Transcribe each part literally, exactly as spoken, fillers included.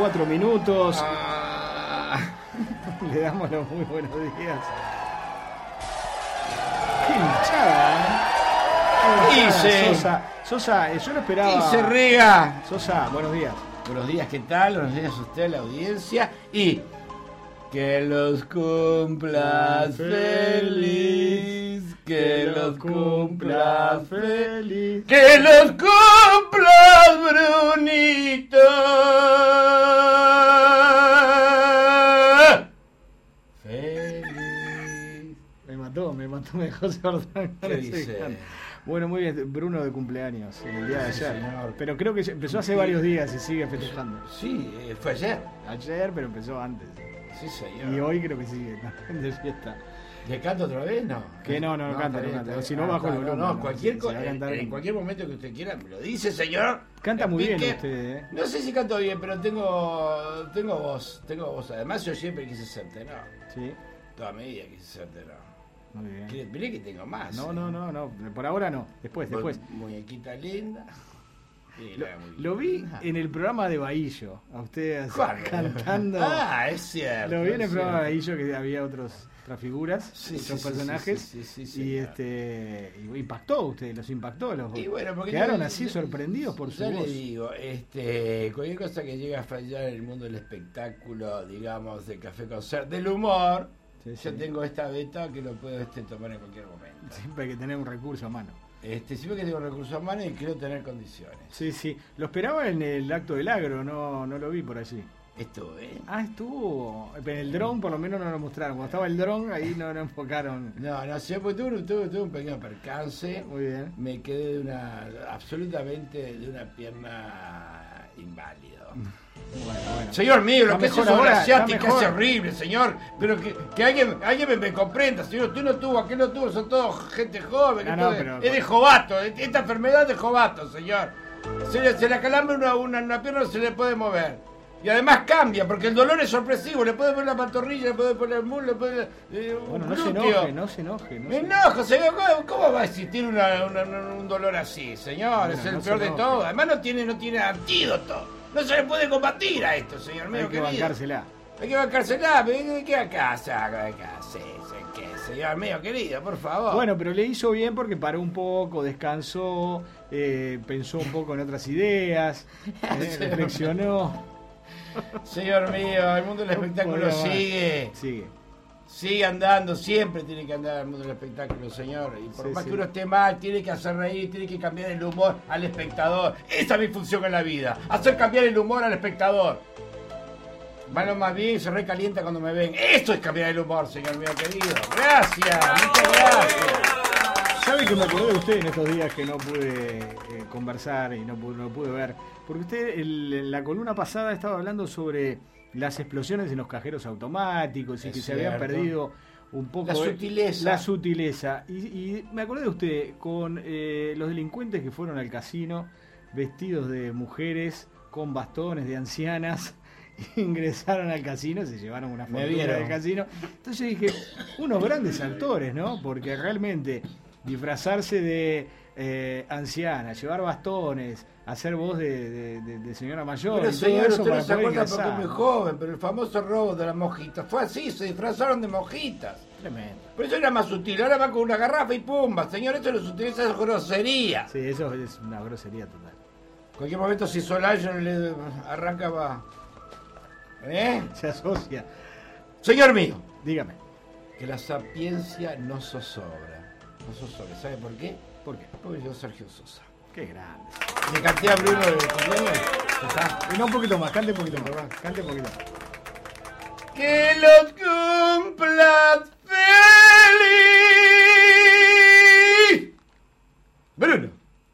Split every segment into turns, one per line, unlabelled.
cuatro minutos.
Ah.
Le damos los muy buenos días. Qué hinchada, ¿eh? Qué hinchada,
Dice.
Sosa, Sosa, eh, yo lo esperaba.
Dice Riga.
Sosa, buenos días.
Buenos días, ¿qué tal? Buenos días a usted, a la audiencia. Y que los cumplas feliz, que los cumplas feliz, que los cumplas, Brunito. Feliz.
Me mató, me mató, me dejó sordo.
¿Qué dice?
Bueno, muy bien, Bruno de cumpleaños en el día de
Sí,
ayer.
señor.
Pero creo que empezó hace varios días y sigue festejando.
Sí, eh, fue ayer.
Ayer, pero empezó antes.
Sí, señor.
Y hoy creo que sigue de fiesta.
¿Le canto otra vez? No.
Que no, no, no canta,
está
no
bien,
canta.
está
Si
bien.
no, bajo el
Ah,
volumen.
No,
no,
cualquier
se
co-
va a cantar
en
como-
cualquier momento que usted quiera, me lo dice, señor.
Canta muy bien
Pique.
usted, ¿eh?
No sé si canto bien, pero tengo tengo voz, tengo voz. Además, yo siempre quise ser tenor.
Sí,
Toda mi vida quise ser tenor.
muy bien.
Quiere- Miré que tengo más.
No,
¿eh?
no, no, no. Por ahora no. Después,
Mu-
después.
Muñequita linda. Sí,
Lo,
la hago muy
lo vi
bien.
en el programa de Bahillo, a usted así,
¿Cuál?
cantando.
Ah, es cierto.
Lo vi en el
es
programa de
cierto.
Bahillo que había otros, otras figuras,
Sí,
otros
sí, sí,
personajes.
sí, sí, sí, sí,
y
señor.
este y impactó a usted, los impactó. Los,
Y bueno, porque
quedaron
yo-
así
yo-
sorprendidos por su
ya
voz.
le digo, este, cualquier cosa que llegue a fallar en el mundo del espectáculo, digamos, del café concert, del humor,
Sí,
yo
sí.
tengo esta beta que lo puedo este, tomar en cualquier momento.
Siempre hay que tener un recurso a mano.
Este, siempre que tengo recursos a mano y quiero tener condiciones.
Sí, sí. Lo esperaba en el acto del agro, no, no lo vi por allí.
Estuve.
Ah, estuvo. En el dron por lo menos no lo mostraron. Cuando estaba el dron ahí no lo enfocaron.
No, no sé, pues tuve, tuve, tuve un pequeño percance.
Muy bien.
Me quedé de una, absolutamente de una pierna inválido.
Bueno, bueno.
Señor mío, lo
Está
que es
mejor
eso
ahora,
asiática
está
es
mejor.
horrible, señor. Pero que, que alguien, alguien me, me comprenda, señor. Usted no tuvo, aquel no tuvo, son todos gente joven.
No,
esto
no,
es-
pero-
es de jovato, esta enfermedad es de jovato, señor. Se le, se le acalambra una, una, una pierna, no se le puede mover. Y además cambia, porque el dolor es sorpresivo. Le puede poner la pantorrilla, le puede poner el muslo, le puede eh, un
Bueno, no se
glúteo.
enoje, no se enoje. No
Me
se-
enojo, señor. ¿Cómo, cómo va a existir una- una- una- un dolor así, señor?
Bueno,
es el
no se
peor de
enoje.
todo. Además no tiene, no tiene antídoto. No se le puede combatir a esto, señor mío
Hay que
querido.
bancársela.
Hay que bancársela. ¿Qué qué acá? Acá, sí, sí, ¿qué, señor mío querido? Por favor.
Bueno, pero le hizo bien porque paró un poco, descansó, eh, pensó un poco en otras ideas, eh, reflexionó.
Señor mío, el mundo del espectáculo
Podría más.
sigue.
Sigue.
Sigue andando, siempre tiene que andar el mundo del espectáculo, señor. Y por
Sí,
más
sí.
que uno esté mal, tiene que hacer reír, tiene que cambiar el humor al espectador. Esa es mi función en la vida, hacer cambiar el humor al espectador. Malo más bien, se recalienta cuando me ven. Esto es cambiar el humor, señor mío querido. Gracias, muchas gracias.
¿Sabe que me acordé de usted en estos días que no pude eh, conversar y no pude, no pude ver? Porque usted el- en la columna pasada estaba hablando sobre las explosiones en los cajeros automáticos y
Es
que se había
cierto.
perdido un poco
La
de-
sutileza.
la sutileza. Y, y me acordé de usted con eh, los delincuentes que fueron al casino vestidos de mujeres con bastones de ancianas. Ingresaron al casino, se llevaron una
Me
fortuna
vieron.
del casino. Entonces yo dije, unos grandes actores, ¿no? Porque realmente disfrazarse de eh, anciana, llevar bastones, hacer voz de, de- de- de señora mayor,
Pero
y todo
señor,
eso
usted no
para
se
poder
acuerda porque
ingresar.
es muy joven, pero el famoso robo de las mojitas fue así, se disfrazaron de mojitas.
Tremendo.
Pero eso era más sutil, ahora va con una garrafa y pumba. Señor, esto no se utiliza, es grosería.
Sí, eso es una grosería total.
En cualquier momento si Solayo le arrancaba. ¿Eh?
Se asocia.
Señor mío,
Dígame,
que la sapiencia no zozobra. No zozobra, ¿sabe por qué?
¿por qué?
Porque yo Sergio Sosa.
Qué grande.
Le canté a Bruno de cumpleaños. Ya está.
Y no, un poquito más, cante un poquito más. Cante un poquito más.
Que los cumplas feliz. Bruno.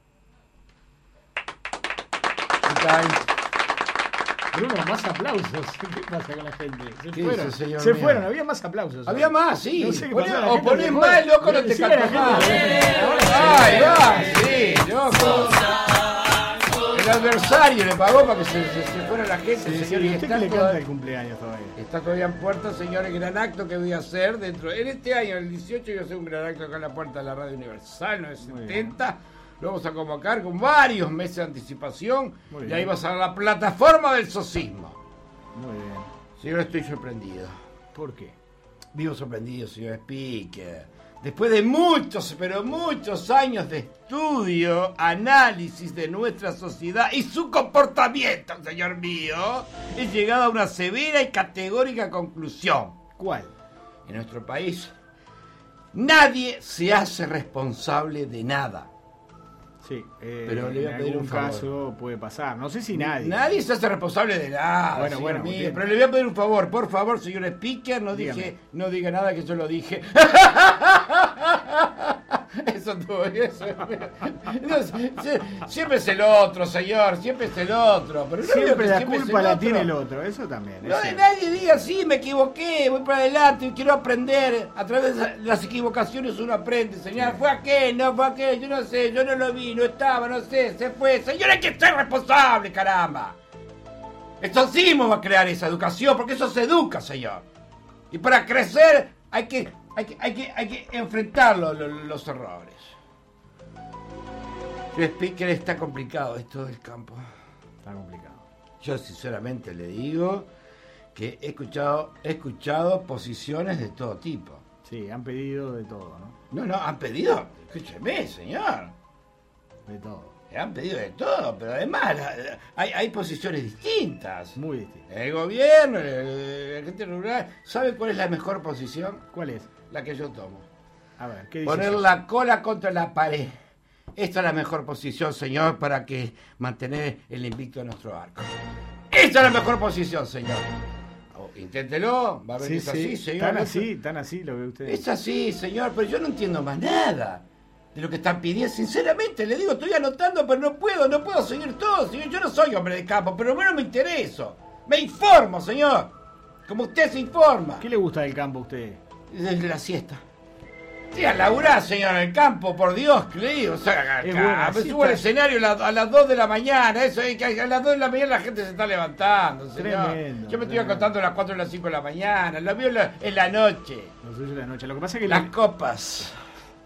¿Qué tal?
Bruno, más aplausos. ¿Qué pasa con la gente? Se
¿Qué
fueron.
dice, señor
Se
mío?
fueron, había más aplausos.
Había más, sí.
No sé qué
Poné-
pasó, la
o
gente
ponés
se
más,
fue.
loco, no te
Sigue la
canto
gente,
más.
la gente. Ahora
Ay,
sí.
va, sí, loco. El adversario le pagó para que se, se, se fuera la gente,
Sí, sí,
señor.
¿y
y
usted
está,
que le
toda-
canta el cumpleaños todavía?
está todavía en puerta, señor, el gran acto que voy a hacer dentro. En este año, el dieciocho, voy a hacer un gran acto acá en la puerta de la Radio Universal,
Muy
novecientos
bien.
setenta. Lo vamos a convocar con varios meses de anticipación.
Muy
Y
bien.
ahí va a ser la plataforma del socismo.
Muy bien.
Señor, estoy sorprendido.
¿Por qué?
Vivo sorprendido, señor Speaker. Después de muchos, pero muchos años de estudio, análisis de nuestra sociedad y su comportamiento, señor mío, he llegado a una severa y categórica conclusión.
¿Cuál?
En nuestro país, nadie se hace responsable de nada.
Sí, eh,
Pero le voy a
en
pedir
algún
un favor.
caso puede pasar. No sé si nadie.
Nadie se hace responsable de nada,
Bueno,
señor
bueno,
mío.
usted-
Pero le voy a pedir un favor, por favor, señor Speaker, no
Dígame.
dije, no diga nada que yo lo dije. Eso tuvo eso. No, sie- siempre es el otro, señor, siempre es el otro. Pero no veo
Siempre
que
la
siempre es
culpa
el
la
otro.
tiene el otro, eso también. es
No de
cierto.
nadie diga, sí, me equivoqué, voy para adelante y quiero aprender. A través de las equivocaciones uno aprende, señor. Fue aquel, no fue aquel, yo no sé, yo no lo vi, no estaba, no sé, se fue. Señor, hay que ser responsable, caramba. Esto sí va a crear esa educación, porque eso se educa, señor. Y para crecer hay que, hay que, hay que, hay que enfrentar lo- lo- los errores. Yo Speaker, está complicado esto del campo.
Está complicado.
Yo sinceramente le digo que he escuchado, he escuchado posiciones de todo tipo.
Sí, han pedido de todo, ¿no?
No, no, han pedido, escúcheme, señor,
De todo.
han pedido de todo, pero además la- la- hay, hay posiciones distintas.
Muy distinto.
El gobierno, el- el- la gente rural, ¿sabe cuál es la mejor posición?
¿Cuál es?
La que yo tomo.
A ver, ¿qué dice?
Poner
eso?
la cola contra la pared. Esta es la mejor posición, señor, para que mantener el invicto de nuestro arco. Esta es la mejor posición, señor. Oh, inténtelo, va a ver
Sí,
que es así,
sí,
señor.
tan así, tan así lo ve usted.
Es así, señor, pero yo no entiendo más nada de lo que están pidiendo. Sinceramente, le digo, estoy anotando, pero no puedo, no puedo seguir todo, señor. Yo no soy hombre de campo, pero bueno, me intereso. Me informo, señor. Como usted se informa.
¿Qué le gusta del campo a usted?
Desde la siesta. Sí, a laburar, señor, en el campo, por Dios, que le digo. O sea,
Es
acá,
buena,
me
sí
subo al
está.
escenario a, la- a las dos de la mañana. Eso es que a las dos de la mañana la gente se está levantando, señor.
Tremendo,
Yo me estoy
tremendo.
acostando a las cuatro o las cinco de la mañana. Lo veo en la, en la noche.
Lo suyo es la noche. Lo que pasa es que
Las
la-
copas.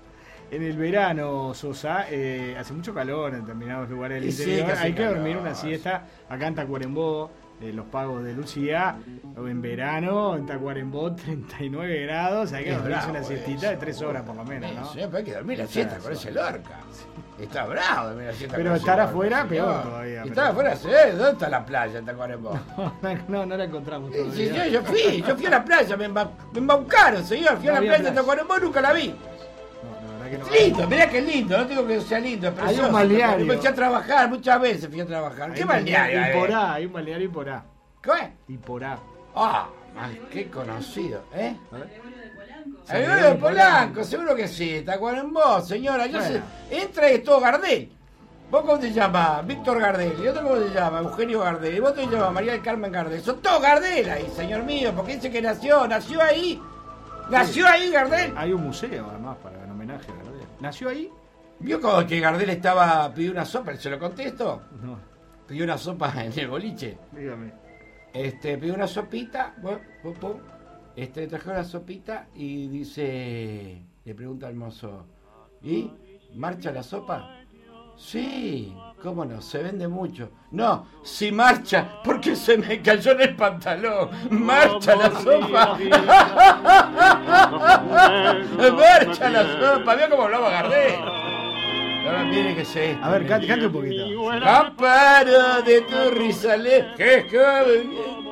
en el verano, Sosa, eh, hace mucho calor en determinados lugares del
Y sí,
interior.
que hace
Hay que
calor.
dormir una siesta. Acá en Tacuarembó, eh, los pagos de Lucía, en verano, en Tacuarembó, treinta y nueve grados. Hay que
Es
dormirse
bravo
una siestita
eso.
de tres horas por lo menos, ¿no?
Sí, pero hay que dormir la
O sea,
siesta con ese Lorca. Está bravo dormir la siesta
Pero
con ese
estar
Lorca,
afuera,
señor.
peor todavía,
Y
pero-
estar afuera, sí. ¿Dónde está la playa en Tacuarembó?
No, no la encontramos
Sí, sí,
todavía.
yo, yo fui, yo fui a la playa, me, emba- me embaucaron, señor. Fui a
No
la
había
playa de
playa.
Tacuarembó, nunca la vi.
No, la verdad que no.
Es lindo, mirá que lindo, no digo que sea lindo, pero
Hay un balneario.
Me fui a trabajar, muchas veces fui a trabajar.
Hay
¿Qué
un
balneario?
balneario
eh?
Iporá, hay un balneario Iporá.
¿Qué?
Iporá.
Ah, ay, qué conocido, ¿eh?
A ver.
El barrio de Polanco, seguro que sí, Tacuarembó, señora. Yo
Bueno.
sé, entra y es todo Gardel. ¿Vos cómo te llamas? Víctor Gardel. ¿Y otro cómo te llama? Eugenio Gardel. ¿Y vos te llamas? María del Carmen Gardel. Son todos Gardel ahí, señor mío, porque dice que nació, nació ahí. Nació ahí Gardel.
Hay un museo además para en homenaje a Gardel. ¿Nació ahí?
¿Vio como que Gardel estaba, pidió una sopa? ¿Se lo contesto?
No,
Pidió una sopa en el boliche.
dígame.
Este, pidió una sopita, bueno, pum, pum. Este, le trajeron la sopita y dice, le pregunta al mozo, ¿y marcha la sopa? Sí, cómo no, se vende mucho. No, si marcha, porque se me cayó en el pantalón. Marcha la sopa. Marcha la sopa. ¿Vio cómo hablaba Gardel? Ahora mire que se.
A ver, cante, cante un poquito.
Amparo de tu risa le... ¡Qué joven!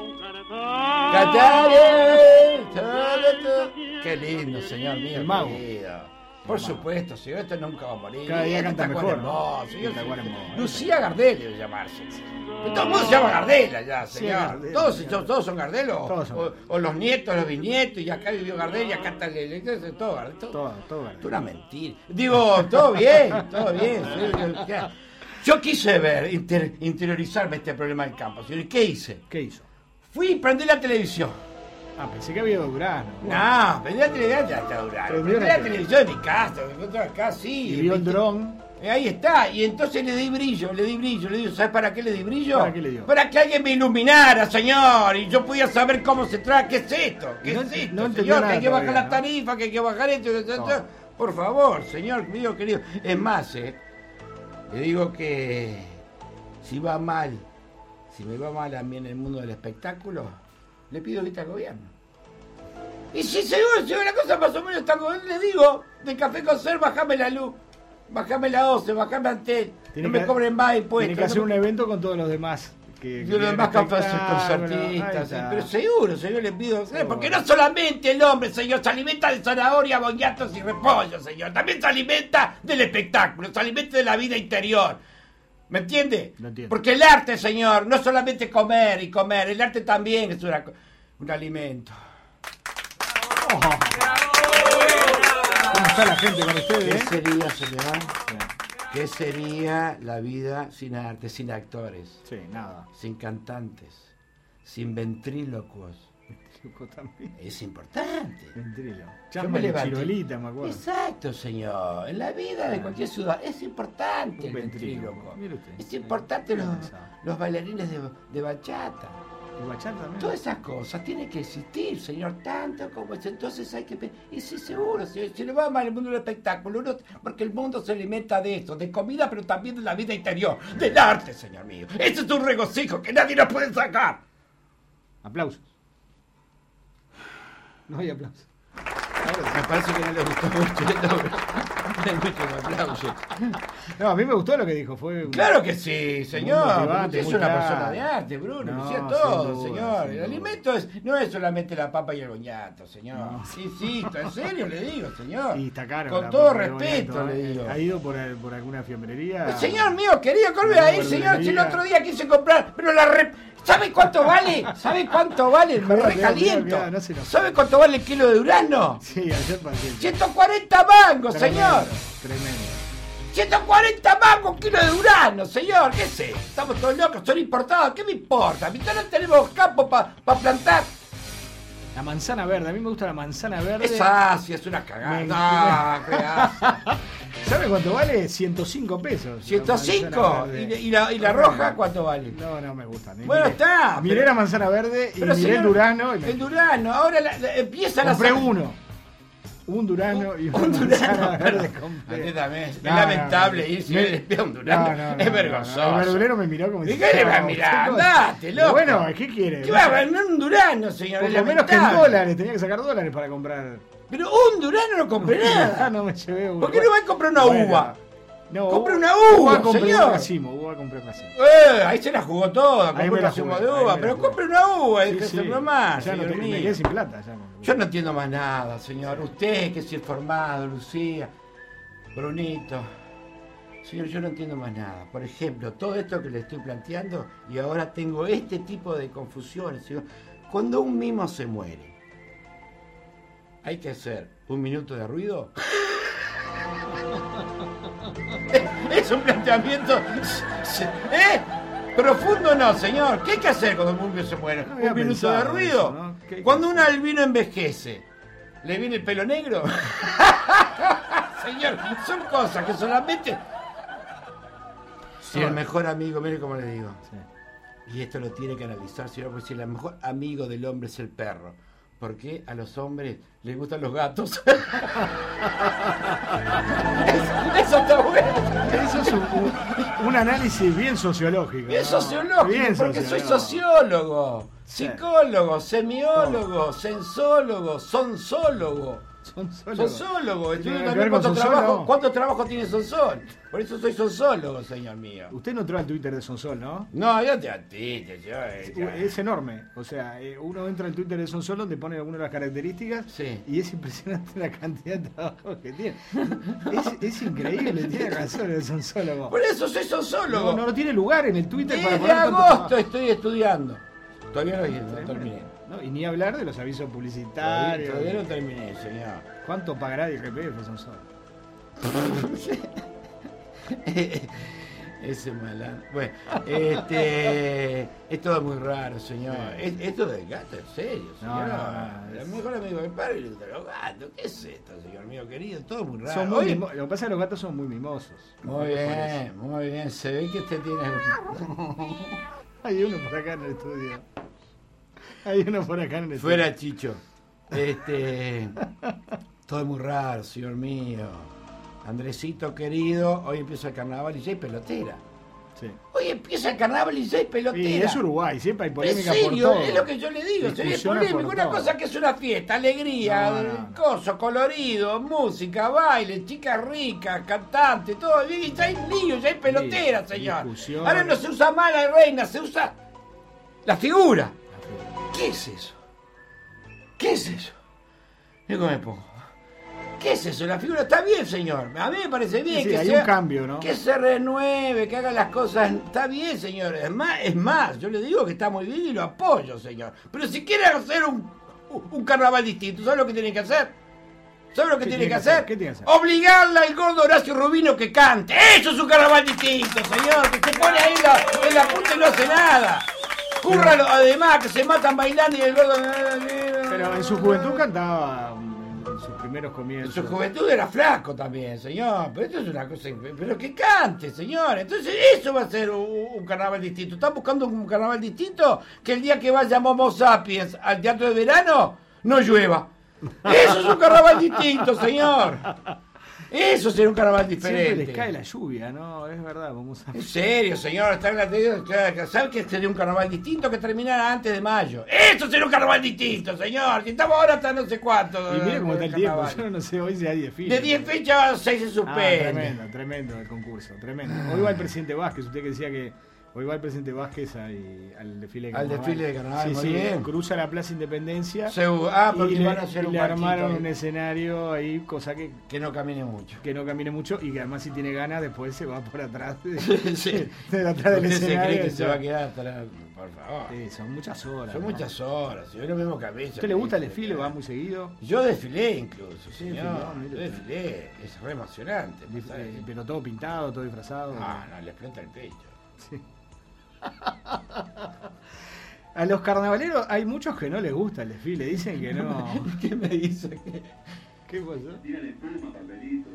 Cantaré todo tu... ¡Qué lindo, señor mío!
El mago.
querido! Por supuesto, señor, esto nunca va a morir.
Cada día
Esto
canta
está
mejor,
Tacuarembó,
¿no?
señor.
Tacuarembó.
Lucía Gardel debe llamarse. Pero todo el mundo se llama Gardel allá,
Sí,
señor.
Gardel,
todos,
señor.
todos son Gardel o,
Todos son.
o- o los nietos, los bisnietos, y acá vivió Gardel y acá está el... el- Todo Gardel. Todo,
Todo, todo Gardel.
es una mentira. Digo, todo bien, todo bien. Yo, yo- yo quise ver, inter- interiorizarme este problema del campo, señor. ¿Y qué hice?
¿Qué hizo?
Fui y prendí la televisión.
Ah, pensé que había ido Durano.
No, prendí la televisión, ya está durando.
Prendió
Prendí
la
la televisión de mi casa, me encuentro acá, sí.
Y vio el
¿viste?
dron.
Eh, Ahí está, y entonces le di brillo, le di brillo, le digo, ¿sabes para qué le di brillo?
¿Para qué le dio?
Para que alguien me iluminara, señor, y yo pudiera saber cómo se trata, ¿qué es esto? ¿Qué
No
es
ent-
esto,
no entendió
señor?
nada
Que hay que bajar
todavía,
la
¿no?
tarifa, que hay que bajar esto, que esto,
No.
esto. Por favor, señor mío querido. Es más, eh, le digo que si va mal, si me va mal a mí en el mundo del espectáculo, le pido guita al gobierno. Y si seguro, si una cosa más o menos está como le digo, de Café con Ser, bajame la luz, bajame la O C E, bajame Antel, no me cobren más impuestos.
Tiene que hacer
no
un
me...
evento con todos los demás. Que,
Yo los demás cafés concertistas, pero seguro, señor, le pido, seguro. Porque no solamente el hombre, señor, se alimenta de zanahoria, boñatos y repollo, señor, también se alimenta del espectáculo, se alimenta de la vida interior. ¿Me entiende?
No entiendo.
Porque el arte, señor, no solamente comer y comer, el arte también es una, un alimento.
Oh. ¿Cómo está la gente con ustedes?
¿Qué
eh?
sería, señor? ¿Qué sería la vida sin arte, sin actores?
Sí, nada.
Sin cantantes, sin ventrílocuos.
Ventríloco también.
Es importante.
Ventríloco.
Yo
Chamba
me
de
levanté.
Chirolita, me acuerdo.
Exacto, señor. En la vida de cualquier ciudad es importante
Un
el
ventríloco.
ventríloco.
Mire usted.
Es importante los,
pensaba.
los bailarines de, de bachata.
¿Y bachata también?
Todas esas cosas tienen que existir, señor, tanto como es. Entonces hay que... pe- Y sí, seguro, si, si le va mal el mundo del espectáculo, uno- porque el mundo se alimenta de eso, de comida, pero también de la vida interior, del arte, señor mío. Ese es un regocijo que nadie nos puede sacar.
Aplausos. No hay aplausos.
Me parece que no le gustó mucho esto. No hay muchos aplausos.
No, a mí me gustó lo que dijo. Fue un-
Claro que sí, señor.
motivante,
Usted es
muy
una
claro.
persona de arte, Bruno.
No,
Decía
sin
todo,
duda,
señor.
sin
El
duda.
alimento es, no es solamente la papa y el boñato, señor.
No.
Sí, sí, en serio le digo, señor.
Y está caro.
Con
la
todo
papa de
respeto
boñato,
le
¿eh?
digo.
¿Ha ido por, por alguna fiambrería?
Señor mío, querido, ¿cómo voy a ir, señor? Si el
verdulería.
otro día quise comprar, pero la re... ¿Sabe cuánto vale? ¿Sabe cuánto vale? Me
Cuidado, cuidado,
recaliento.
cuidado, no se nos-
¿Sabe cuánto vale el kilo de durazno?
Sí, ayer pasé.
ciento cuarenta mangos, señor.
Tremendo.
ciento cuarenta mangos, kilo de durazno, señor. ¿Qué sé? Estamos todos locos, son importados. ¿Qué me importa? Mitad no tenemos campo para pa plantar.
La manzana verde, a mí me gusta la manzana verde.
Es Asia, es una cagada.
Me-
No, qué Asia.
¿Sabe cuánto vale? ciento cinco pesos. la
¿ciento cinco?
manzana verde.
¿Y, la- y la, y la roja cuánto vale?
No, no me gusta. Ni
Bueno,
miré-
está,
Miré
pero-
la manzana verde y
Pero,
miré el
señor,
durazno. Y me...
El durazno, ahora la- la- empieza la...
Compré uno. Un durazno y una
Un
manzana
durazno.
verde
Usted
compré.
también. Es
No,
lamentable
no, no.
ir si
Me-
le despide un durazno.
No, no, no,
es
no,
vergonzoso.
no, no. El verdulero me miró como
¿Y
diciendo,
qué le va a
"No,
mirar?
¿qué cosa?".
Andate, loco.
Bueno, ¿qué quiere?
¿Qué va a ganar un durazno, señor?
Por
Es
lo menos que en
lamentable.
dólares, tenía que sacar dólares para comprar.
Pero un durazno no compré
Ah,
nada.
no me llevé uno.
¿Por qué no va a comprar una
Bueno,
uva?
No,
Compre una
uva
uva,
compré
señor.
un racimo, uva compré un racimo.
Eh, ahí se la jugó toda.
Ahí
Compré
me
un
la
racimo
jugué,
de
ahí
uva.
me
Pero
la jugué.
compre una uva,
Sí,
déjese
sí.
nomás,
Ya no
señor
te- me
mío.
quedé sin plata. Ya no.
Yo no entiendo más nada, señor. Usted que es informado, Lucía, Brunito. Señor, yo no entiendo más nada. Por ejemplo, todo esto que le estoy planteando y ahora tengo este tipo de confusiones. Señor. Cuando un mimo se muere, ¿hay que hacer un minuto de ruido? Es un planteamiento... ¿Eh? Profundo no, señor. ¿Qué hay que hacer cuando un mimo se muere?
No había
¿Un minuto
pensado
de
en
ruido?
eso, ¿no? ¿Qué hay que
Cuando un
hacer?
albino envejece, ¿le viene el pelo negro? Señor, son cosas que solamente... Si el mejor amigo, mire cómo le digo.
Sí.
Y esto lo tiene que analizar, señor, porque si el mejor amigo del hombre es el perro. ¿Por qué a los hombres les gustan los gatos? Eso, eso está bueno.
Eso es un, un- un análisis bien sociológico.
Bien
¿no?
sociológico,
Bien
porque soy
sociólogo.
sociólogo,
Sí.
psicólogo, semiólogo, sensólogo, sonsólogo.
Son solo.
Sonsólogo, estudio
Tiene que
también
ver con
cuánto
Sonsol,
trabajo,
¿no?
cuánto trabajo tiene Sonsol. Por eso soy sonsólogo, señor mío.
Usted no entró al Twitter de Sonsol, ¿no?
No, yo te atiste, yo. eh, ya.
Es enorme. O sea, eh, uno entra al Twitter de Sonsol donde pone algunas de las características
Sí.
y es impresionante la cantidad de trabajo que tiene. Es, es increíble, tiene razón el sonsólogo.
Por eso soy sonsólogo.
No, no, no tiene lugar en el Twitter para
Desde
poner tanto
agosto
trabajo.
estoy estudiando. Todavía no, no terminé.
No, y ni hablar de los avisos
Todavía,
publicitarios.
todavía no terminé, señor.
¿Cuánto pagará de I R P F Sonsol?
Ese malandro. Bueno, este. Es todo muy raro, señor. Es- esto del gato, en serio,
No,
señor.
no, no,
El
es-
mejor amigo del padre le gustan los gatos. ¿Qué es esto, señor mío querido? Todo muy raro.
Son muy
Oye,
mimo- Lo que pasa es que los gatos son muy mimosos.
muy bien, muy bien. Se ve que usted tiene.
Hay uno por acá en el estudio. Hay uno por acá en el estudio.
Fuera, Chicho. Este. Todo es muy raro, señor mío. Andresito querido, hoy empieza el carnaval y ya hay pelotera.
Sí.
Hoy empieza el carnaval y seis peloteras.
Y es Uruguay, siempre hay polémica
¿En serio?
por todo.
Es lo que yo le digo, es
Discusiones
polémico.
por
Una
todo.
cosa que es una fiesta, alegría,
No, no, no.
coso, colorido, música, baile, chicas ricas, cantantes, todo. Y ya hay líos, ya hay peloteras,
Sí,
señor.
discusiones.
Ahora no se usa más la reina, se usa la figura. ¿Qué es eso? ¿Qué es eso? Mira cómo me pongo. ¿Qué es eso? La figura está bien, señor. A mí me parece bien.
Sí,
que
hay
sea-
un cambio, ¿no?
Que se renueve, que haga las cosas. Está bien, señor. Es más, es más, yo le digo que está muy bien y lo apoyo, señor. Pero si quiere hacer un, un carnaval distinto, ¿sabe lo que tiene que hacer? ¿Sabe lo que
¿Qué
tiene
tiene
que
que hacer?
hacer?
¿Qué tiene que hacer?
Obligarla al gordo Horacio Rubino que cante. Eso es un carnaval distinto, señor. Que se pone ahí en la, en la punta y no hace nada. Cúrralo, además, que se matan bailando y el gordo...
Pero en su juventud cantaba mm, en sus primeros
En
comienzos.
su juventud era flaco también, señor. Pero esto es una cosa... Pero que cante, señor. Entonces eso va a ser un, un carnaval distinto. ¿Están buscando un carnaval distinto? Que el día que vaya Momo Sapiens al teatro de verano, no llueva. Eso es un carnaval distinto, señor. Eso sería un carnaval diferente.
Siempre les cae la lluvia, ¿no? Es verdad, vamos a...
En serio, señor, está en la tele. ¿Sabe que sería un carnaval distinto que terminara antes de mayo? ¡Eso sería un carnaval distinto, señor! Si estamos ahora hasta no sé cuánto.
Y mira cómo está el tiempo,
carnaval.
yo no sé hoy si hay desfile.
De diez fechas, seis se
Ah,
suspende.
tremendo, tremendo el concurso, tremendo. Hoy va el presidente Vázquez, usted que decía que hoy va el presidente Vázquez ahí, al desfile de
Al
carnaval.
desfile de carnaval,
Sí,
muy
sí,
bien.
cruza la Plaza Independencia.
Se- ah, porque
y le,
van a hacer
y
un
le
palquito
armaron
ahí.
un escenario ahí, cosa que,
Que no camine mucho.
que no camine mucho y que además si tiene ganas después se va por atrás de,
Sí.
de atrás del
¿Usted se
escenario.
cree que se
ya.
va a quedar atrás? Por favor.
Sí, son muchas horas.
Son
¿no?
muchas horas. Yo lo mismo que a veces.
¿A usted le gusta el desfile? ¿Va muy seguido?
Yo desfilé incluso,
Sí,
señor.
desfiló, mire
Yo
usted.
desfilé. Es re emocionante.
Dif-
pasar
eh,
eso.
Pero todo pintado, todo disfrazado.
Ah, no, le explota el pecho.
Sí. A los carnavaleros hay muchos que no les gusta el desfile, dicen que no.
¿Qué me dice? que-
¿Qué pasó?
Tiran espuma, papelitos.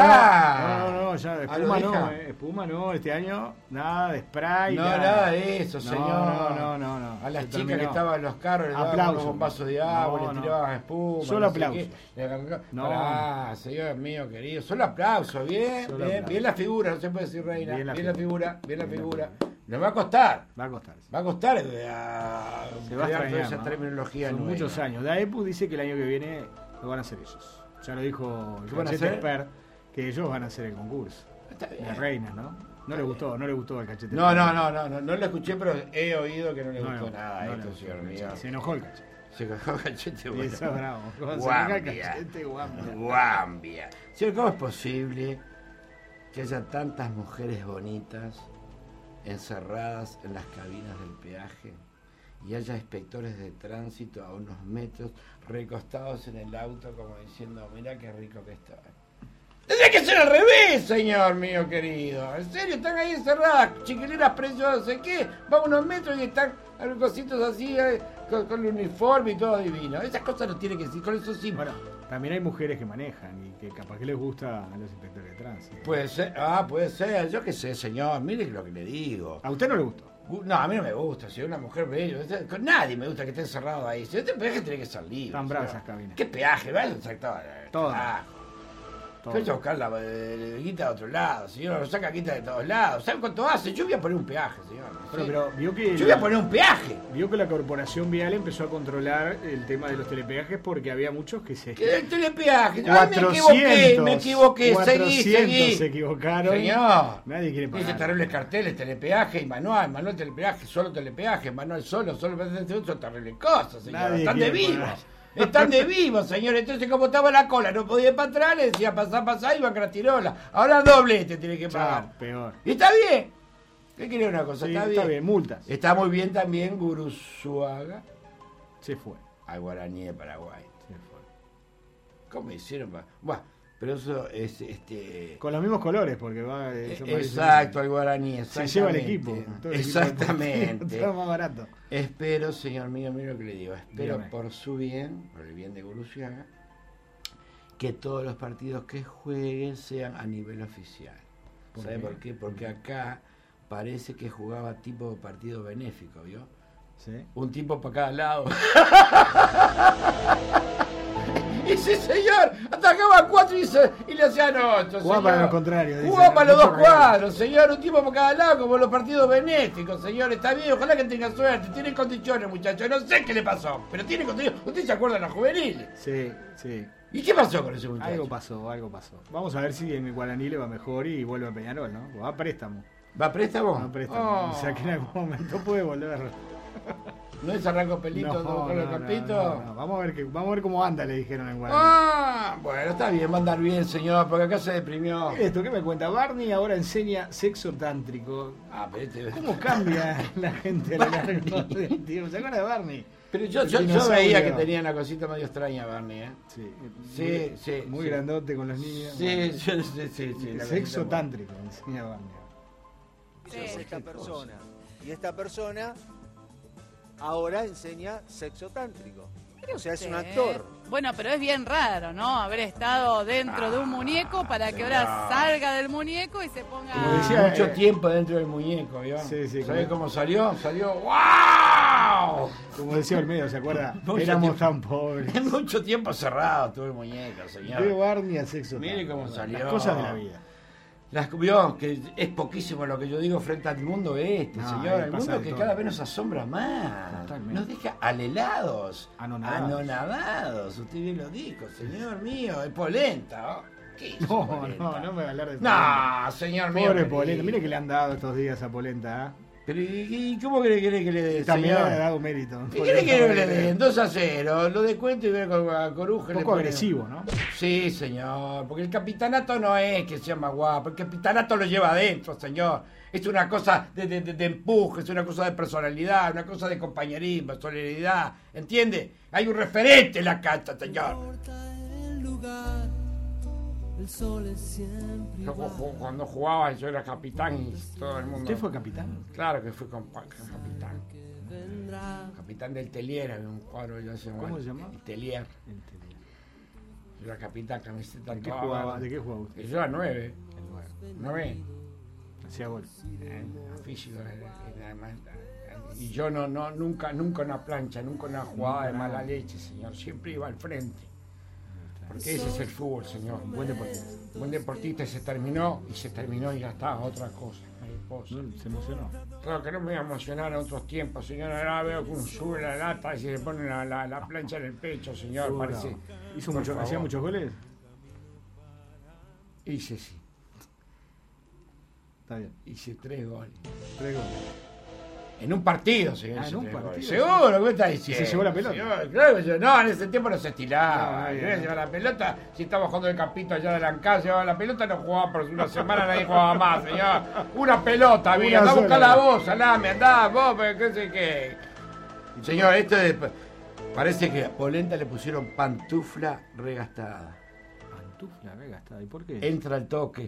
Ah,
No, no, no, ya
Ah,
espuma
lo
no,
deja.
eh, espuma no, este año nada de spray.
No, nada de eso,
No,
señor.
No, no, no, no.
A las
Se
chicas
terminó.
que estaban en los carros le daban
Aplauso.
un vaso de agua,
No,
le
no.
tiraban espuma.
Solo
no sé
aplauso.
qué, le arrancaban-
No.
Pará, señor mío querido. Solo aplauso, bien,
Solo
bien,
aplauso.
bien la figura, no se puede decir reina.
Bien
Bien
la
la, figura, bien la
Bien la
figura.
figura.
Le va a costar.
Va a costar.
Va a costar eh, a
Se va a
crear toda
extrañar,
esa
¿no?
terminología
Son
nueva.
muchos años. Daepu dice que el año que viene lo van a hacer ellos. Ya lo dijo el
¿Qué van a
cachete
hacer?
expert, que ellos van a hacer el concurso.
Está bien.
La reina, ¿no? No le gustó, no le gustó el cachete.
No,
expert.
no, no, no, no, no lo escuché, pero he oído que no le
No,
gustó
no,
nada a
no le
esto,
gustó
señor
el
mío.
cachete. Se enojó el cachete.
Se cagó cachete, bueno.
Eso es bravo. Cuando se enoja el
Guambia.
cachete, guambia.
Guambia. Señor, ¿cómo es posible que haya tantas mujeres bonitas encerradas en las cabinas del peaje y haya inspectores de tránsito a unos metros recostados en el auto como diciendo, mira qué rico que estoy? Tendría que ser al revés, señor mío querido. En serio, están ahí encerradas, chiquilinas preciosas, no sé qué. Van unos metros y están algunos cositos así, eh, con, con el uniforme y todo divino. Esas cosas no tiene que decir, con eso sí.
Bueno, también hay mujeres que manejan y que capaz que les gusta a los inspectores de tránsito.
Puede ser, ah, puede ser, yo qué sé, señor, mire lo que le digo.
¿A usted no le gustó?
No, a mí no me gusta, si una mujer bella, con nadie me gusta que esté encerrado ahí. Si este peaje tiene que ser libre.
Están bravas
señor.
esas cabinas.
¿Qué peaje? Vaya exacto.
Todas. Todo.
Voy a buscar la eh, guita de otro lado, señor, lo saca guita de todos lados. ¿Sabe cuánto hace? Yo voy a poner un peaje, señor.
Pero,
¿sí?
pero vio que
Yo voy a poner un peaje.
vio que la corporación vial empezó a controlar el tema de los telepeajes porque había muchos que se
¿Qué del telepeaje? Ay, me equivoqué, me equivoqué, seguí,
cuatrocientos
seguí.
se equivocaron.
Señor.
Nadie quiere pagar.
Dice terribles carteles, telepeaje y manual, manual telepeaje, solo telepeaje, manual solo, solo son terribles cosas, señor.
Nadie
Están de
quiere
vivos.
pagar.
Están de vivos, señor. Entonces, como estaba la cola, no podía ir para atrás, le decía pasar, pasar, iba a gratirola. Ahora doblete tiene que pagar.
Chao, peor.
Y está bien. ¿Qué quiere una cosa?
Sí,
está,
está
bien.
bien, multas.
Está muy bien también Guruzuaga
Se fue.
al Guaraní de Paraguay.
Se fue.
¿Cómo hicieron? para- Bueno, pero eso es este.
Con los mismos colores, porque va. eso parece-
Exacto, al Guaraní.
Se lleva el
exactamente.
equipo. todo el equipo
Exactamente.
todo más barato.
Espero, señor mío, mire lo que le digo. Espero
Dígame.
por su bien, por el bien de Guruziaga, que todos los partidos que jueguen sean a nivel oficial.
¿Por
¿Sabe
qué?
por qué? Porque acá parece que jugaba tipo partido benéfico, ¿vio?
¿Sí?
Un tipo para cada lado. Y sí, señor, atacaba cuatro y, se, y le hacían ocho.
Jugaba para los contrarios.
Jugaba para los dos cuadros, señor. Un tipo por cada lado, como los partidos benéficos, señor. Está bien, ojalá que tenga suerte. Tiene condiciones, muchachos. No sé qué le pasó, pero tiene condiciones. ¿Usted se acuerda de la juvenil?
Sí, sí.
¿Y qué pasó con ese muchacho?
Algo pasó, algo pasó. Vamos a ver si en el Guaraní le va mejor y vuelve a Peñarol, ¿no? Va a préstamo.
¿Va a préstamo?
Va a préstamo.
Oh.
O sea que en algún momento puede volver.
¿No es arranco pelito
No,
con
no,
el
no,
capito?
no, no. Vamos a ver que, vamos a ver cómo anda, le dijeron en Guaraní.
Ah, bueno, está bien, va a andar bien, señor, porque acá se deprimió.
Esto, ¿qué me cuenta? Barney ahora enseña sexo tántrico.
Ah, pero este...
¿Cómo cambia la gente a lo largo del tiempo? ¿Se acuerda de Barney?
Pero yo, yo, yo veía que tenía una cosita medio extraña, Barney, ¿eh?
Sí,
sí,
muy,
sí.
Muy
sí.
grandote con los niños.
Sí,
Bueno.
sí, sí, sí, sí, la
Sexo
cosita,
tántrico, enseña Barney.
Sí. Es esta persona. Y esta persona ahora enseña sexo tántrico. O sea, es un actor.
Bueno, pero es bien raro, ¿no? Haber estado dentro de un muñeco para que ahora salga del muñeco y se ponga...
Como decía,
mucho
eh,
tiempo dentro del muñeco, ¿vio?
Sí, sí,
¿Sabés
como-
cómo salió? Salió ¡wow!
Como decía Olmedo, ¿se acuerda?
Mucho
Éramos
tiempo.
tan pobres.
Mucho tiempo cerrado tuvo el muñeco,
De
señor.
Barney a sexo
Mire
tántrico.
cómo salió.
Las cosas de la vida.
Las, vio que es poquísimo lo que yo digo frente al mundo este,
No,
señor.
ahí
El
pasa
mundo
de
que
todo.
cada vez nos asombra más.
Totalmente.
Nos deja alelados.
Anonadados.
Anonadados. Usted bien lo dijo, señor mío. Es polenta. ¿Oh? ¿Qué hizo
No,
Polenta?
no, no me va a hablar de Polenta.
No, señor mío.
Pobre
querido.
Polenta. Mire que le han dado estos días a Polenta, ¿eh?
Pero ¿y, y cómo quiere que le dé,
También
señor?
le ha dado mérito.
¿Qué quiere que le den? dos a cero. Lo descuento y ve con a Coruja.
Un poco agresivo, ¿no?
Sí, señor, porque el capitanato no es que sea más guapo, el capitanato lo lleva adentro, señor. Es una cosa de, de, de, de empuje, es una cosa de personalidad, una cosa de compañerismo, solidaridad, ¿entiende? Hay un referente en la cancha, señor. Yo cu- cuando jugaba yo era capitán y todo el mundo...
¿Usted fue capitán?
Claro que fui con, con capitán. Capitán del Telier, había un cuadro yo hacía.
¿Cómo se llama?
El Telier.
Entendí.
Yo era capitán, camiseta
¿De qué
toda
jugaba,
verde.
¿De qué jugaba usted?
Yo era nueve.
El nueve.
Nueve.
Hacía gol.
Eh, físico, eh, eh, además, eh, y yo no, no, nunca, nunca una plancha, nunca una jugada de mala leche, señor. Siempre iba al frente. Porque ese es el fútbol, señor. Un buen deportista. Un buen deportista y se terminó, y se terminó y ya está, otra cosa. mariposa.
No, se emocionó.
Claro que no me voy a emocionar en otros tiempos, señor. Ahora veo que uno sube la lata y se le pone la, la, la plancha en el pecho, señor.
Seguro.
Parece.
¿Hizo
Por
mucho,
favor.
¿Hacía muchos goles?
Hice sí.
Está bien.
Hice tres goles.
Tres goles.
En un partido, señor.
Ah,
hice
en un
tres goles.
partido.
Seguro, ¿qué me está diciendo?
¿Y se llevó la pelota?
Señor, claro que yo, no, en ese tiempo no se estilaba.
No,
Yo
bien.
iba a llevar la pelota, si estaba jugando el capito allá de Lancashire, llevaba la pelota, no jugaba por una semana, nadie jugaba más, señor. Una pelota,
Una
mira, andá a buscar
sola.
la voz, salame, andá, vos, pero qué sé qué. Señor, esto es. Parece que a Polenta le pusieron pantufla regastada.
Pantufla regastada. ¿Y por qué?
Entra al toque.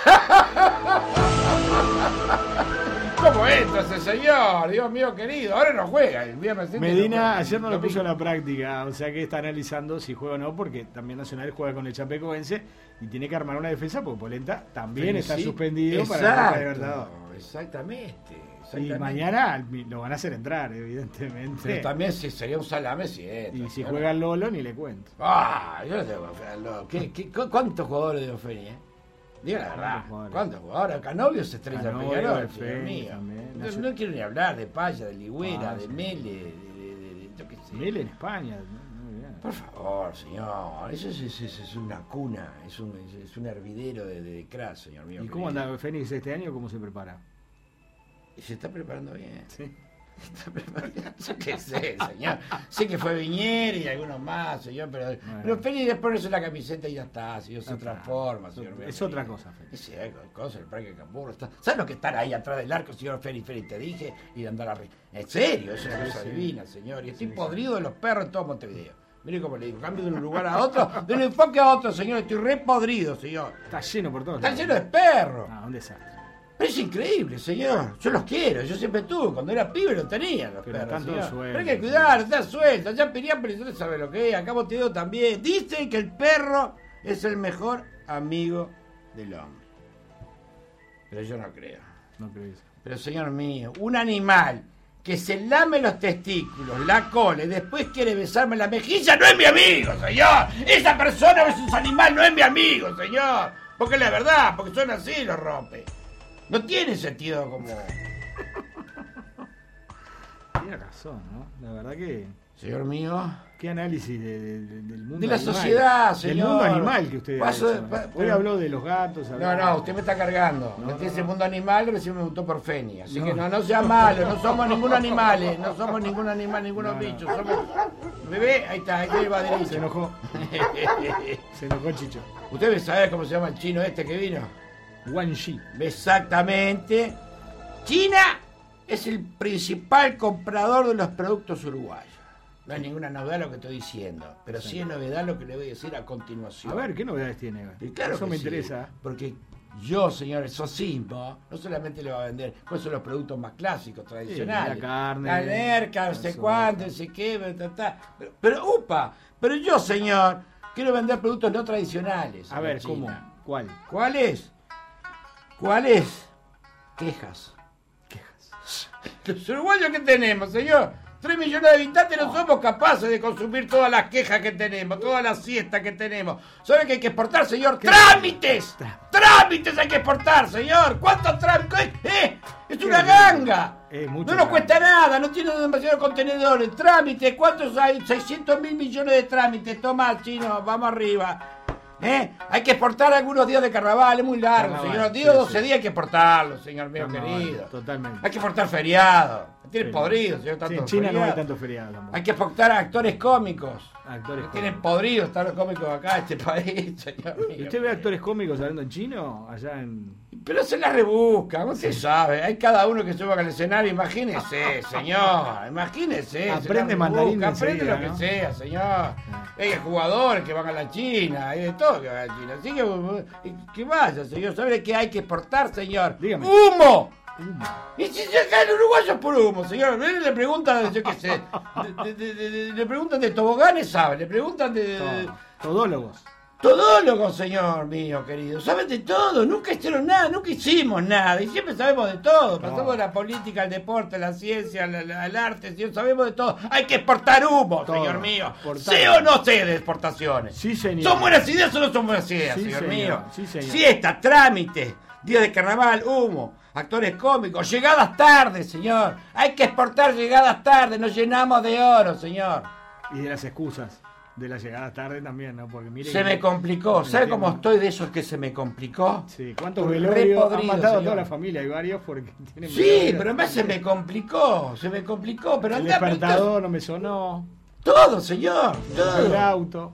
¿Cómo entra ese señor? Dios mío querido. Ahora no juega. El viernes siguiente
Medina
juega.
ayer no lo puso
Domingo.
en la práctica, o sea que está analizando si juega o no, porque también Nacional juega con el Chapecoense y tiene que armar una defensa porque Polenta también
Pero
está
sí,
suspendido para la
exacto,
Copa Libertadores.
Exactamente.
Y
exactamente.
mañana lo van a hacer entrar, evidentemente.
Pero también si sería un salame, sí.
Y si
señor.
juega el Lolo, ni le cuento.
Ah, yo no tengo fe al Lolo. ¿Qué, qué, cu- ¿Cuántos jugadores de Ofeni, eh? Diga la verdad.
¿Cuántos jugadores?
¿Cuántos jugadores? Canovio se estrella en
Canovio,
Peñarol,
de
señor
Feni
mío.
también.
No,
Nacio-
no quiero ni hablar de Paya, de Ligüera,
Ah,
de
sí.
Mele, de, de, de- de- yo qué sé.
Mele en España. Muy bien.
Por favor, señor. Eso es, es- es- es una cuna, es un, es, es un hervidero de, de crack, señor mío.
¿Y cómo
querido.
anda Fénix este año? ¿Cómo se prepara?
Y se está preparando bien.
Sí.
Está preparando. Yo qué sé, señor. Sé que fue Viñer y algunos más, señor, pero, pero Félix es ponerse la camiseta y ya está, señor, se
Ya está.
transforma, señor mío.
Es otra cosa, Félix.
Sí, hay cosas, el parque de Camburro está. ¿Sabes lo que estar ahí atrás del arco, señor Félix? Félix, te dije, y andar arriba. En serio, es una
Sí,
cosa
sí.
divina, señor. Y estoy
Sí, sí.
podrido de los perros en todo Montevideo. Mire cómo le digo, cambio de un lugar a otro, de un enfoque a otro, señor. Estoy re podrido, señor.
Está lleno por todos
Está
lados.
lleno de perros.
Ah, un desastre.
Pero es increíble, señor. Yo los quiero. Yo siempre tuve. Cuando era pibe los tenía los
Pero
perros.
están todos
señor.
sueltos,
Pero hay que cuidar, está suelto. Ya Piriápolis no sabe lo que es. Acá Montevideo también. Dicen que el perro es el mejor amigo del hombre. Pero yo no creo.
No creo eso.
Pero señor mío, un animal que se lame los testículos, la cola y después quiere besarme la mejilla, no es mi amigo, señor. Esa persona es un animal, no es mi amigo, señor. Porque es la verdad, porque son así los rompe. No tiene sentido como...
Tiene razón, ¿no? La verdad que...
Señor mío...
¿Qué análisis de, de, de- del mundo
De la
animal?
sociedad, señor.
Del mundo animal que usted ha
Paso-
hecho.
pa-
Hoy
pero-
habló de los gatos. habló-
No, no, usted me está cargando.
No,
No,
no,
ese
no.
mundo animal recién me gustó por Feni. Así
No.
que no, no sea malo, no somos ningún animales, no somos ningún animal, ninguno
No, no.
bichos. Somos... ¿Bebé? Ahí está, ahí va derecho.
Se enojó. Se enojó Chicho.
¿Usted sabe cómo se llama el chino este que vino?
Wang Yi.
Exactamente. China es el principal comprador de los productos uruguayos. No hay ninguna novedad lo que estoy diciendo, pero sí,
Sí.
es novedad lo que le voy a decir a continuación.
A ver, ¿qué novedades tiene?
Y claro
Eso
que
me
sí,
interesa.
porque yo, señor, el socismo, no solamente le va a vender, cuáles son los productos más clásicos, tradicionales.
la carne,
La nerca, no sé
eso.
cuánto, no sé qué, ta, ta. Pero, pero, upa, pero yo, señor, quiero vender productos no tradicionales.
A
la
ver,
China.
¿cómo? ¿Cuál?
¿Cuáles? ¿Cuáles? Quejas.
Quejas.
Los uruguayos que tenemos, señor. Tres millones de habitantes no somos capaces de consumir todas las quejas que tenemos, todas las siestas que tenemos. ¿Sabe que hay que exportar, señor?
¿Qué?
¡Trámites! ¡Trámites hay que exportar, señor! ¿Cuántos trámites? ¡Eh! ¡Es una
¿Qué?
ganga!
Es mucho
No nos
trámite.
cuesta nada, no tiene demasiados contenedores. ¡Trámites! ¿Cuántos hay? seiscientos mil millones de trámites. Toma, chino, vamos arriba. ¿Eh? Hay que exportar algunos días de carnaval, es muy largo,
Carnaval,
señor.
sí,
diez o doce
sí.
días hay que exportarlo, señor mío
Carnaval,
querido.
totalmente.
Hay que exportar feriados. Me tienen
Sí.
podrido, señor.
Sí,
Tanto
en China no hay
feriado.
tanto feriado tampoco.
Hay que exportar a actores cómicos.
Actores
Me tienen
cómicos.
podridos estar los cómicos acá en este país, señor mío.
¿Y usted ve actores cómicos hablando en chino? Allá en...
Pero se la rebusca, usted sabe. Hay cada uno que sube al escenario, imagínese, señor. Imagínese. se la
Aprende
rebusca,
mandarín
Aprende
enseguida,
lo que
¿no?
sea, señor. Hay jugadores que van a la China, hay de todo que van a la China. Así que, que vaya, señor. ¿Sabe qué hay que exportar, señor?
Dígame.
¡Humo!
Humo.
Y si se acá el uruguayo es por humo, señor. Le preguntan, yo qué sé, de- de- de- de- le preguntan de toboganes, sabe. Le preguntan de...
Todo. Todólogos.
Todólogos, señor mío querido, saben de todo, nunca hicieron nada, nunca hicimos nada, y siempre sabemos de todo, pasamos de la política, al deporte, a la ciencia, al, al- al arte, señor, sabemos de todo, hay que exportar humo,
Todo,
señor mío,
exportar.
sé o no sé de exportaciones,
Sí, señor.
¿son buenas ideas o no son buenas ideas,
Sí,
señor,
señor.
mío?
Sí, señor.
Fiesta, trámite, días de carnaval, humo, actores cómicos, llegadas tardes, señor, hay que exportar llegadas tardes, nos llenamos de oro, señor.
Y de las excusas. De la llegada tarde también, ¿no? Porque mire
Se
que-
me complicó. ¿Sabe
Entiendo.
cómo estoy de esos que se me complicó?
Sí, ¿cuántos
Re
velorios han
podrido,
matado a
señor.
toda la familia? Hay varios porque tienen
Sí,
velorios.
pero además se me complicó. Se me complicó. Pero
El
anda, pero
despertador no me sonó.
todo, señor.
El
Todo.
auto.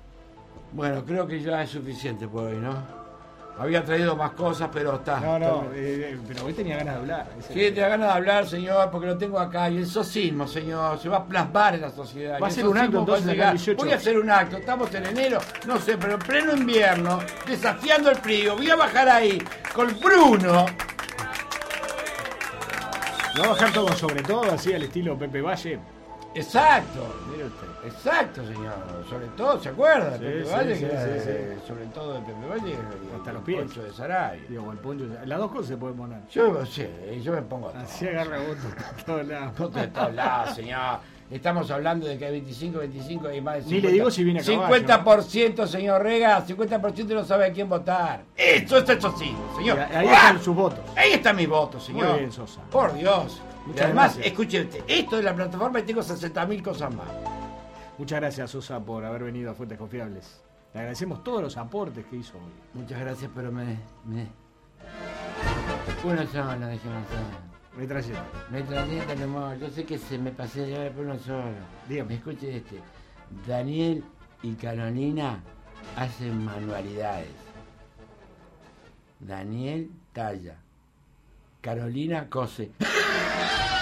Bueno, creo que ya es suficiente por hoy, ¿no? Había traído más cosas, pero está.
No, no,
está-
eh, eh, pero hoy tenía ganas de hablar. ese
Sí,
era-
te da ganas de hablar, señor, porque lo tengo acá. Y el socismo, señor, se va a plasmar en la sociedad.
Va a
Y el
ser un acto,
socismo va a
entonces, acá
llegar.
el dieciocho.
Voy a hacer un acto. Estamos en enero, no sé, pero en pleno invierno, desafiando el frío. Voy a bajar ahí con Bruno.
Lo va a bajar todo sobre todo, así al estilo Pepe Valle.
Exacto.
Mire usted.
Exacto, señor. Sobre todo, ¿se acuerda?
Sí,
Pepe
sí,
Valle,
sí,
que era
sí,
de-
sí.
sobre todo de Pepe Valle y
Hasta
y
los
el
pies.
Poncho de Sarabia.
Digo, el poncho. Las dos cosas se pueden poner.
Yo, sí, yo me pongo todo.
Así agarra votos por todos lados.
Voto de todos lados, señor. Estamos hablando de que hay veinticinco, veinticinco y más de
Ni
cincuenta.
le digo si viene a caballo,
cincuenta por ciento, señor Rega, cincuenta por ciento no sabe a quién votar. Eso es eso sí, señor.
Y ahí
¡Ah!
están sus votos.
Ahí está mi voto, señor.
Muy bien, Sosa.
Por Dios. Y
Muchas
además,
gracias.
escuche usted, esto de la plataforma y tengo sesenta mil cosas más.
Muchas gracias, Sosa, por haber venido a Fuentes Confiables. Le agradecemos todos los aportes que hizo hoy.
Muchas gracias, pero me... me... Uno solo, déjeme solo.
Retrayendo.
Me transmite el amor. Yo sé que se me pasé de ver por uno solo.
Dígame.
Escuche este. Daniel y Carolina hacen manualidades. Daniel talla. Carolina cose.